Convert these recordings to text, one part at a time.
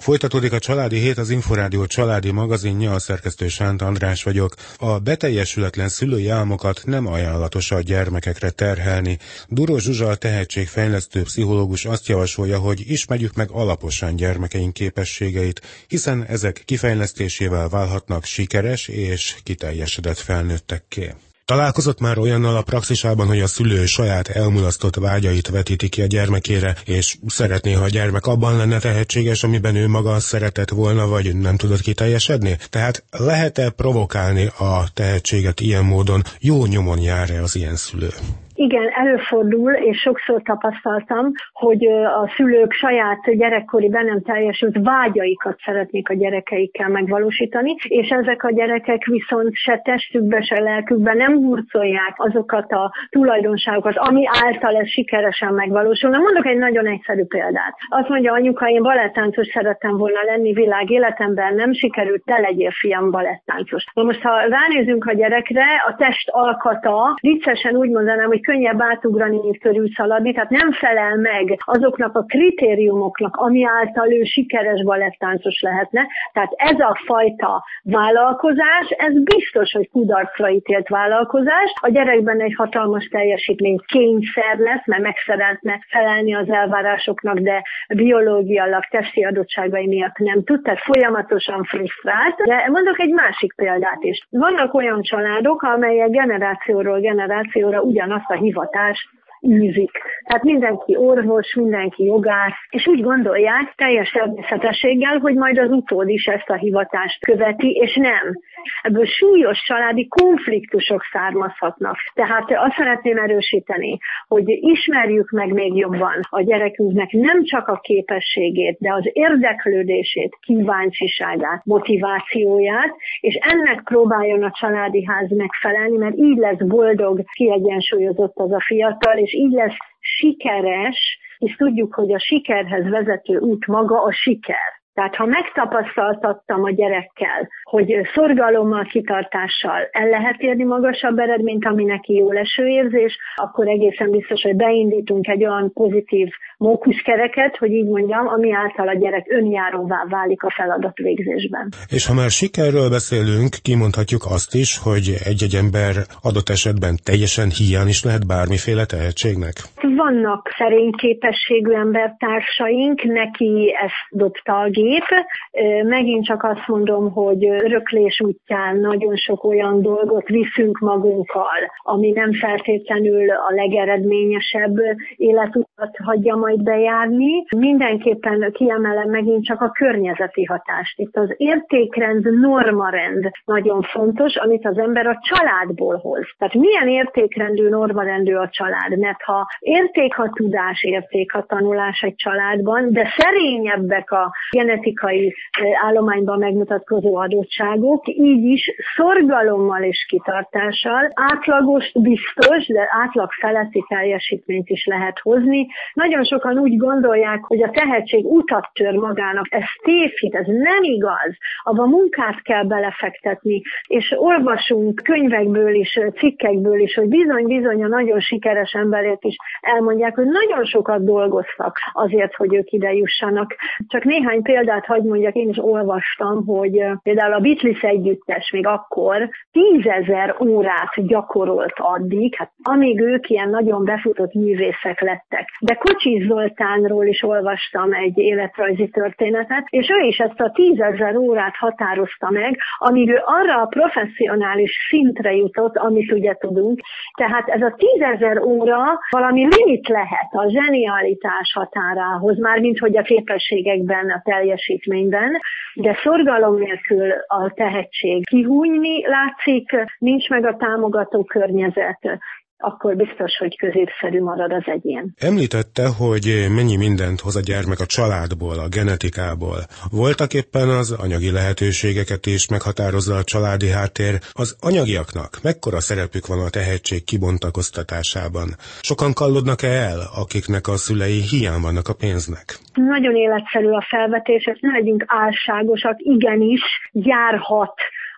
Folytatódik a Családi Hét, az Inforádió családi magazinja, a szerkesztő Sánt András vagyok. A beteljesületlen szülői álmokat nem ajánlatos a gyermekekre terhelni. Duró Zsuzsa, a tehetségfejlesztő pszichológus azt javasolja, hogy ismerjük meg alaposan gyermekeink képességeit, hiszen ezek kifejlesztésével válhatnak sikeres és kiteljesedett felnőttekké. Találkozott már olyannal a praxisában, hogy a szülő saját elmulasztott vágyait vetíti ki a gyermekére, és szeretné, ha a gyermek abban lenne tehetséges, amiben ő maga szeretett volna, vagy nem tudott kiteljesedni? Tehát lehet-e provokálni a tehetséget ilyen módon? Jó nyomon jár-e az ilyen szülő? Igen, előfordul, és sokszor tapasztaltam, hogy a szülők saját gyerekkori be nem teljesült vágyaikat szeretnék a gyerekeikkel megvalósítani, és ezek a gyerekek viszont se testükbe, se lelkükbe nem hurcolják azokat a tulajdonságokat, ami által ez sikeresen megvalósulna. Mondok egy nagyon egyszerű példát. Azt mondja anyuka, én balettáncos szerettem volna lenni világ életemben, nem sikerült, te legyél fiam balettáncos. Na most, ha ránézünk a gyerekre, a test alkata, viccesen úgy mondanám, hogy könnyebb átugrani, mint körülszaladni, tehát nem felel meg azoknak a kritériumoknak, ami által ő sikeres balettáncos lehetne. Tehát ez a fajta vállalkozás, ez biztos, hogy kudarcra ítélt vállalkozás. A gyerekben egy hatalmas teljesítmény kényszer lesz, mert meg szeretne felelni az elvárásoknak, de biológiailag, testi adottságai miatt nem tud, tehát folyamatosan frusztrált. De mondok egy másik példát is. Vannak olyan családok, amelyek generációról generációra ugyanazt a hivatást űzik. Tehát mindenki orvos, mindenki jogász, és úgy gondolják teljes természetességgel, hogy majd az utód is ezt a hivatást követi, és nem. Ebből súlyos családi konfliktusok származhatnak. Tehát azt szeretném erősíteni, hogy ismerjük meg még jobban a gyerekünknek nem csak a képességét, de az érdeklődését, kíváncsiságát, motivációját, és ennek próbáljon a családi ház megfelelni, mert így lesz boldog, kiegyensúlyozott az a fiatal, és így lesz sikeres, és tudjuk, hogy a sikerhez vezető út maga a siker. Tehát ha megtapasztaltattam a gyerekkel, hogy szorgalommal, kitartással el lehet érni magasabb eredményt, ami neki jól eső érzés, akkor egészen biztos, hogy beindítunk egy olyan pozitív mókuszkereket, hogy így mondjam, ami által a gyerek önjáróvá válik a feladatvégzésben. És ha már sikerről beszélünk, kimondhatjuk azt is, hogy egy-egy ember adott esetben teljesen hiány is lehet bármiféle tehetségnek? Vannak szerény képességű embertársaink, neki ezt dobta a gép. Megint csak azt mondom, hogy öröklés útján nagyon sok olyan dolgot viszünk magunkkal, ami nem feltétlenül a legeredményesebb életutat hagyja majd bejárni. Mindenképpen kiemelem megint csak a környezeti hatást. Itt az értékrend, normarend nagyon fontos, amit az ember a családból hoz. Tehát milyen értékrendű, normarendű a család? Mert ha érték a tudás, érték a tanulás egy családban, de szerényebbek a genetikai állományban megmutatkozó adottságok, így is szorgalommal és kitartással átlagos, biztos, de átlag feletti teljesítményt is lehet hozni. Nagyon sokan úgy gondolják, hogy a tehetség utat tör magának. Ez tévhit, ez nem igaz. Abba munkát kell belefektetni, és olvasunk könyvekből is, cikkekből is, hogy bizony a nagyon sikeres emberek is elmondják, hogy nagyon sokat dolgoztak azért, hogy ők ide jussanak. Csak néhány példát hadd mondjak, én is olvastam, hogy például a Beatles együttes még akkor 10 000 órát gyakorolt addig, hát amíg ők ilyen nagyon befutott művészek lettek. De Kocsis Zoltánról is olvastam egy életrajzi történetet, és ő is ezt a 10 000 órát határozta meg, amíg ő arra a professzionális szintre jutott, amit ugye tudunk. Tehát ez a 10 000 óra valami limit lehet a zsenialitás határához, mármint hogy a képességekben, a teljesítményben, de szorgalom nélkül a tehetség kihújni látszik, nincs meg a támogató környezet, akkor biztos, hogy középszerű marad az egyén. Említette, hogy mennyi mindent hoz a gyermek a családból, a genetikából. Voltak éppen az anyagi lehetőségeket is meghatározza a családi háttér. Az anyagiaknak mekkora szerepük van a tehetség kibontakoztatásában? Sokan kallodnak-e el, akiknek a szülei hiány vannak a pénznek? Nagyon életszerű a felvetés, ezt ne legyünk álságosak, igenis járhat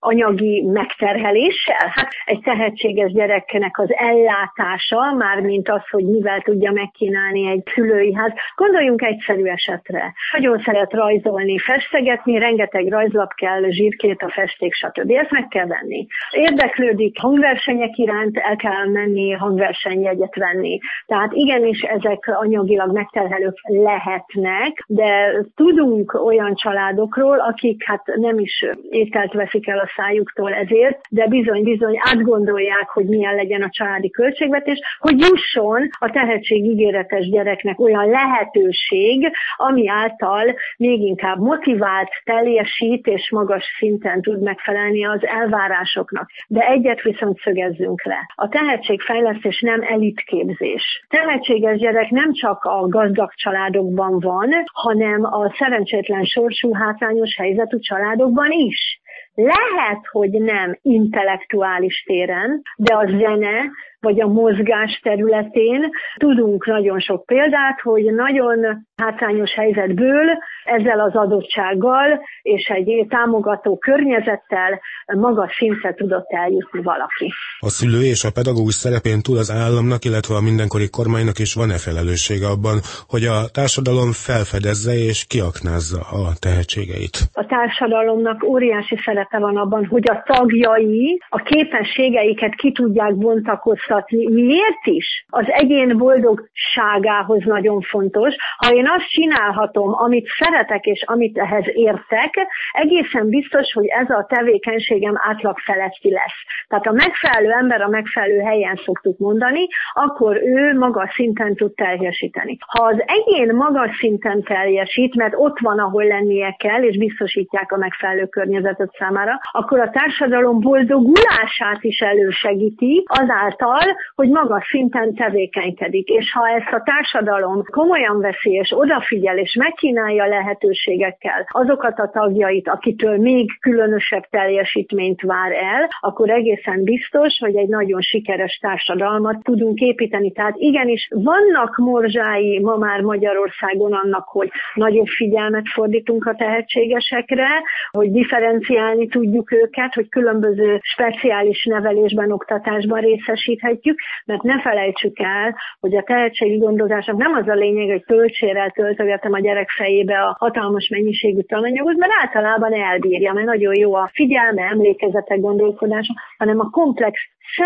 anyagi megterheléssel? Hát egy tehetséges gyereknek az ellátása, mármint az, hogy mivel tudja megkínálni egy szülői ház. Gondoljunk egyszerű esetre. Nagyon szeret rajzolni, festegetni, rengeteg rajzlap kell, zsírkét, a festék, stb. Ezt meg kell venni. Érdeklődik hangversenyek iránt, el kell menni hangversenyjegyet venni. Tehát igenis ezek anyagilag megterhelők lehetnek, de tudunk olyan családokról, akik hát nem is ételt veszik el a szájuktól ezért, de bizony átgondolják, hogy milyen legyen a családi költségvetés, hogy jusson a tehetségígéretes gyereknek olyan lehetőség, ami által még inkább motivált, teljesít és magas szinten tud megfelelni az elvárásoknak. De egyet viszont szögezzünk le. A tehetségfejlesztés nem elitképzés. Tehetséges gyerek nem csak a gazdag családokban van, hanem a szerencsétlen sorsú, hátrányos helyzetű családokban is. Lehet, hogy nem intellektuális téren, de a zene vagy a mozgás területén tudunk nagyon sok példát, hogy nagyon hátrányos helyzetből ezzel az adottsággal és egy támogató környezettel magas szintre tudott eljutni valaki. A szülő és a pedagógus szerepén túl az államnak, illetve a mindenkori kormánynak is van-e felelőssége abban, hogy a társadalom felfedezze és kiaknázza a tehetségeit? A társadalomnak óriási szerepe van abban, hogy a tagjai a képességeiket ki tudják bontakoztatni. Miért is? Az egyén boldogságához nagyon fontos. Ha én azt csinálhatom, amit szeretek és amit ehhez értek, egészen biztos, hogy ez a tevékenységem átlag feletti lesz. Tehát a megfelelő ember a megfelelő helyen szoktuk mondani, akkor ő magas szinten tud teljesíteni. Ha az egyén magas szinten teljesít, mert ott van, ahol lennie kell, és biztosítják a megfelelő környezetet számára, akkor a társadalom boldogulását is elősegíti azáltal, hogy magas szinten tevékenykedik. És ha ezt a társadalom komolyan veszi, és odafigyel, és megkínálja lehetőségekkel azokat a tagjait, akitől még különösebb teljesítményt vár el, akkor egészen biztos, hogy egy nagyon sikeres társadalmat tudunk építeni. Tehát igenis vannak morzsái ma már Magyarországon annak, hogy nagyobb figyelmet fordítunk a tehetségesekre, hogy differenciálni tudjuk őket, hogy különböző speciális nevelésben, oktatásban részesíthetjük, mert ne felejtsük el, hogy a tehetséggondozásnak nem az a lényeg, hogy töltsérrel töltögetem a gyerek fejébe a hatalmas mennyiségű tananyagot, mert általában elbírja, mert nagyon jó a figyelme, emlékezetek, gondolkodása, hanem a komplex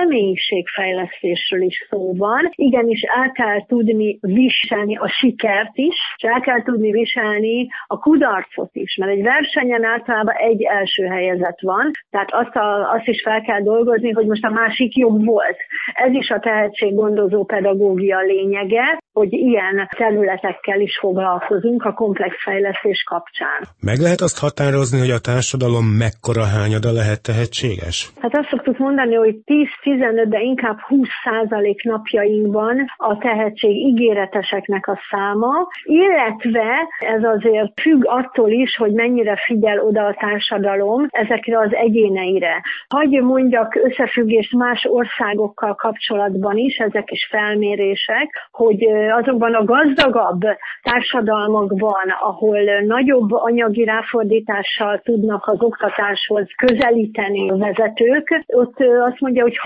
személyiségfejlesztésről is szó van. Igenis el kell tudni viselni a sikert is, és el kell tudni viselni a kudarcot is, mert egy versenyen általában egy első helyezett van, tehát azt is fel kell dolgozni, hogy most a másik jobb volt. Ez is a tehetséggondozó pedagógia lényege, hogy ilyen területekkel is foglalkozunk a komplex fejlesztés kapcsán. Meg lehet azt határozni, hogy a társadalom mekkora hányada lehet tehetséges? Hát azt szoktuk mondani, hogy 10-15, de inkább 20% napjainkban a tehetség ígéreteseknek a száma, illetve ez azért függ attól is, hogy mennyire figyel oda a társadalom ezekre az egyéneire. Hagy mondjak összefüggést más országokkal kapcsolatban is, ezek is felmérések, hogy azokban a gazdagabb társadalmakban, ahol nagyobb anyagi ráfordítással tudnak az oktatáshoz közelíteni a vezetők, ott azt mondja, hogy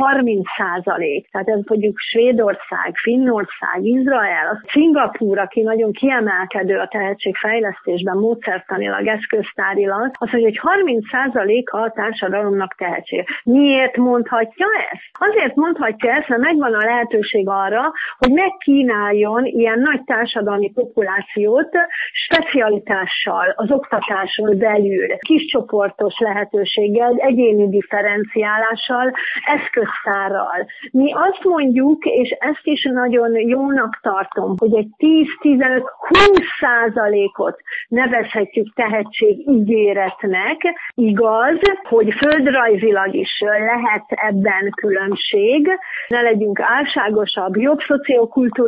30%. Tehát ez mondjuk Svédország, Finnország, Izrael, Szingapúr, aki nagyon kiemelkedő a tehetségfejlesztésben, módszertanilag, eszköztárilag, azt mondja, hogy 30%-a a társadalomnak tehetség. Miért mondhatja ezt? Azért mondhatja ezt, mert megvan a lehetőség arra, hogy megkínáljon ilyen nagy társadalmi populációt specialitással, az oktatáson belül, kiscsoportos lehetőséggel, egyéni differenciálással, eszköztárral. Mi azt mondjuk, és ezt is nagyon jónak tartom, hogy egy 10-15-20%-ot nevezhetjük tehetségígéretnek. Igaz, hogy földrajzilag is lehet ebben különbség, ne legyünk álságosabb, jobb szociokulturális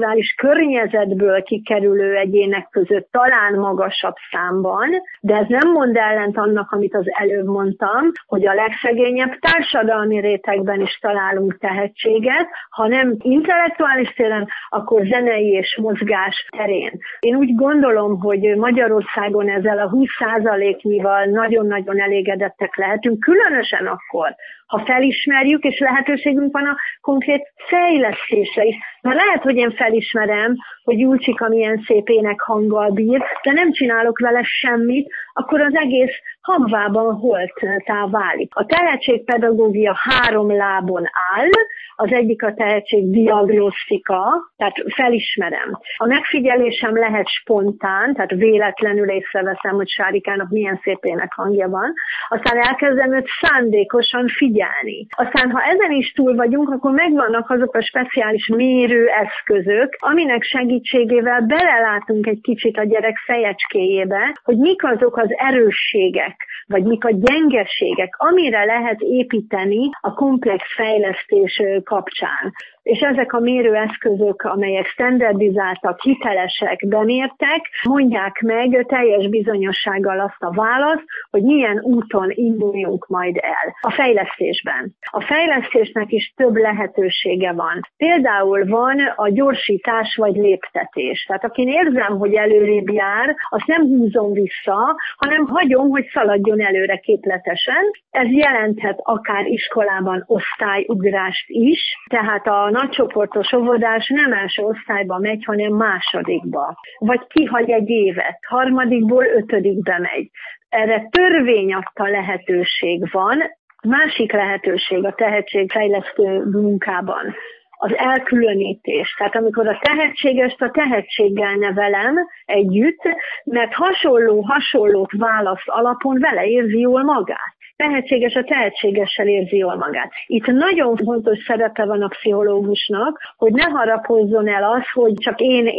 környezetből kikerülő egyének között talán magasabb számban, de ez nem mond ellent annak, amit az előbb mondtam, hogy a legszegényebb társadalmi rétegben is találunk tehetséget, ha nem intellektuális téren, akkor zenei és mozgás terén. Én úgy gondolom, hogy Magyarországon ezzel a 20%-nyival nagyon-nagyon elégedettek lehetünk, különösen akkor, ha felismerjük, és lehetőségünk van a konkrét fejlesztésre is. Mert lehet, hogy én felismerem, hogy Julcsika milyen szép énekhanggal bír, de nem csinálok vele semmit, akkor az egész hamvában holttá válik. A tehetségpedagógia 3 lábon áll, az egyik a tehetségdiagnosztika, tehát felismerem. A megfigyelésem lehet spontán, tehát véletlenül észreveszem, hogy Sárikának milyen szép énekhangja van, aztán elkezdem őt szándékosan figyelni. Aztán, ha ezen is túl vagyunk, akkor megvannak azok a speciális mérőeszközök, aminek segítségével belelátunk egy kicsit a gyerek fejecskéjébe, hogy mik azok az erősségek, vagy mik a gyengeségek, amire lehet építeni a komplex fejlesztés kapcsán. És ezek a mérőeszközök, amelyek standardizáltak, hitelesek, bemértek, mondják meg teljes bizonyossággal azt a választ, hogy milyen úton induljunk majd el a fejlesztésben. A fejlesztésnek is több lehetősége van. Például van a gyorsítás vagy léptetés. Tehát akin érzem, hogy előrébb jár, azt nem húzom vissza, hanem hagyom, hogy szaladjon előre képletesen. Ez jelenthet akár iskolában osztályugrást is, tehát a nagycsoportos óvodás nem első osztályba megy, hanem másodikba. Vagy kihagy egy évet, 3-ból 5-be megy. Erre törvény adta lehetőség van. Másik lehetőség a tehetségfejlesztő munkában az elkülönítés. Tehát amikor a tehetségest a tehetséggel nevelem együtt, mert hasonlót választ alapon vele érzi jól magát. Tehetséges a tehetségessel érzi jól magát. Itt nagyon fontos szerepe van a pszichológusnak, hogy ne harapozzon el az, hogy csak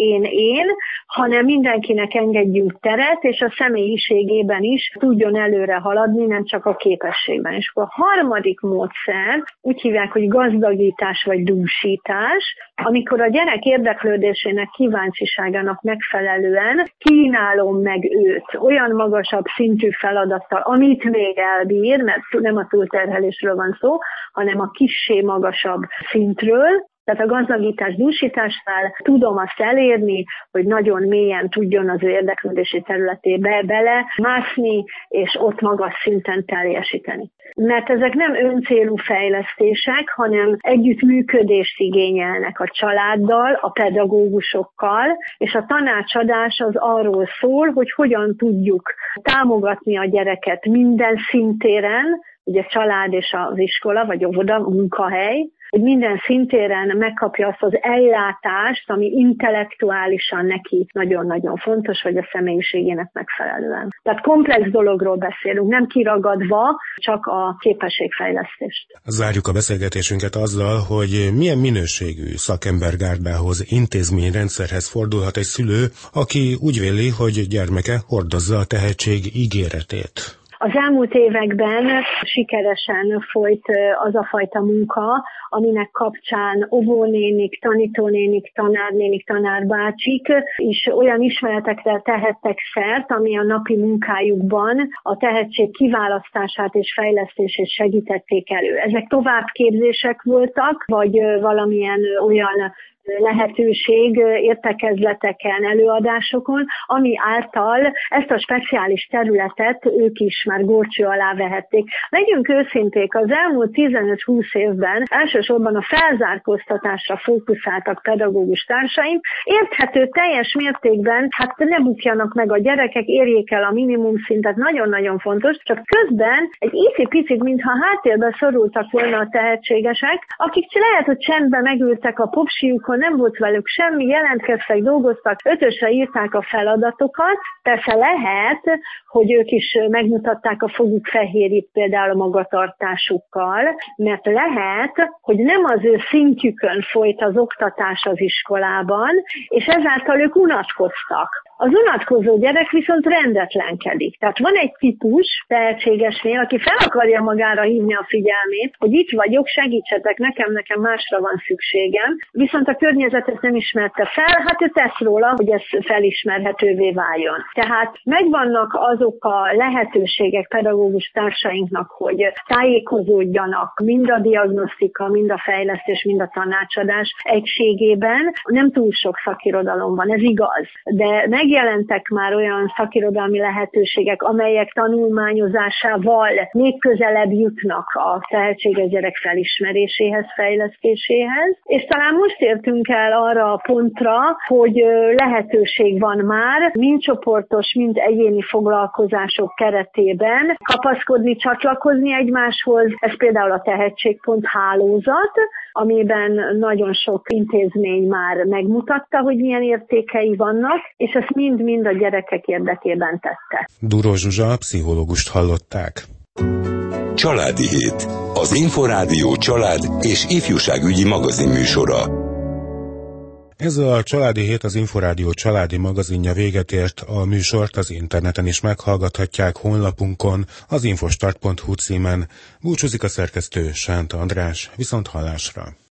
én, hanem mindenkinek engedjünk teret, és a személyiségében is tudjon előre haladni, nem csak a képességben. És akkor a harmadik módszer, úgy hívják, hogy gazdagítás vagy dúsítás, amikor a gyerek érdeklődésének, kíváncsiságának megfelelően kínálom meg őt olyan magasabb szintű feladattal, amit még elbír, mert nem a túlterhelésről van szó, hanem a kissé magasabb szintről. Tehát a gazdagítás dúsításnál tudom azt elérni, hogy nagyon mélyen tudjon az ő érdeklődési területébe bele mászni, és ott magas szinten teljesíteni. Mert ezek nem öncélú fejlesztések, hanem együttműködést igényelnek a családdal, a pedagógusokkal, és a tanácsadás az arról szól, hogy hogyan tudjuk támogatni a gyereket minden szintéren, ugye család és az iskola, vagy óvoda, munkahely, hogy minden szintéren megkapja azt az ellátást, ami intellektuálisan neki nagyon-nagyon fontos, vagy a személyiségének megfelelően. Tehát komplex dologról beszélünk, nem kiragadva csak a képességfejlesztést. Zárjuk a beszélgetésünket azzal, hogy milyen minőségű szakembergárdához, intézményrendszerhez fordulhat egy szülő, aki úgy véli, hogy gyermeke hordozza a tehetség ígéretét. Az elmúlt években sikeresen folyt az a fajta munka, aminek kapcsán óvónénik, tanítónénik, tanárnénik, tanárbácsik is olyan ismeretekre tehettek szert, ami a napi munkájukban a tehetség kiválasztását és fejlesztését segítették elő. Ezek továbbképzések voltak, vagy valamilyen olyan lehetőség értekezleteken, előadásokon, ami által ezt a speciális területet ők is már górcső alá vehették. Legyünk őszinték, az elmúlt 15-20 évben elsősorban a felzárkóztatásra fókuszáltak pedagógus társaim, érthető teljes mértékben, hát ne bukjanak meg a gyerekek, érjék el a minimum szintet, nagyon-nagyon fontos, csak közben egy icipicit, mintha háttérbe szorultak volna a tehetségesek, akik lehet, hogy csendben megültek a popsiukon, nem volt velük semmi, jelentkeztek, dolgoztak, 5-ösre írták a feladatokat. Persze lehet, hogy ők is megmutatták a foguk fehérjét például a magatartásukkal, mert lehet, hogy nem az ő szintjükön folyt az oktatás az iskolában, és ezáltal ők unatkoztak. Az unatkozó gyerek viszont rendetlenkedik. Tehát van egy típus tehetségesnél, aki fel akarja magára hívni a figyelmét, hogy itt vagyok, segítsetek nekem másra van szükségem, viszont a környezet ezt nem ismerte fel, hát ő tesz róla, hogy ez felismerhetővé váljon. Tehát megvannak azok a lehetőségek pedagógus társainknak, hogy tájékozódjanak mind a diagnosztika, mind a fejlesztés, mind a tanácsadás egységében. Nem túl sok szakirodalom van, ez igaz, de megjelentek már olyan szakirodalmi lehetőségek, amelyek tanulmányozásával még közelebb jutnak a tehetséges gyerek felismeréséhez, fejlesztéséhez, és talán most értünk el arra a pontra, hogy lehetőség van már mind csoportos, mind egyéni foglalkozások keretében kapaszkodni, csatlakozni egymáshoz. Ez például a Tehetség.hu hálózat, amiben nagyon sok intézmény már megmutatta, hogy milyen értékei vannak, és ezt mind-mind a gyerekek érdekében tette. Duró Zsuzsa, pszichológust hallották. Családi Hét. Az Inforádió család és ifjúságügyi magazinműsora. Ezzel a Családi Hét, az Inforádió családi magazinja véget ért. A műsort az interneten is meghallgathatják honlapunkon, az infostart.hu címen. Búcsúzik a szerkesztő, Sánt András, viszont hallásra.